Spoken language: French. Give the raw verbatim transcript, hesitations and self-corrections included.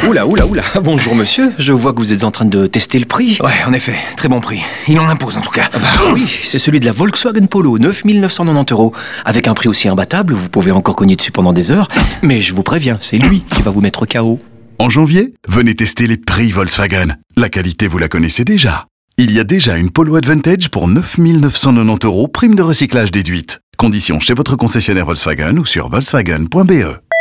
Oula, oula, oula. Bonjour monsieur, je vois que vous êtes en train de tester le prix. Ouais, en effet, très bon prix. Il en impose en tout cas. Ah bah oui, c'est celui de la Volkswagen Polo, neuf mille neuf cent quatre-vingt-dix euros. Avec un prix aussi imbattable, vous pouvez encore cogner dessus pendant des heures. Mais je vous préviens, c'est lui qui va vous mettre K O. En janvier, venez tester les prix Volkswagen. La qualité, vous la connaissez déjà. Il y a déjà une Polo Advantage pour neuf mille neuf cent quatre-vingt-dix euros, prime de recyclage déduite. Conditions chez votre concessionnaire Volkswagen ou sur volkswagen point b e.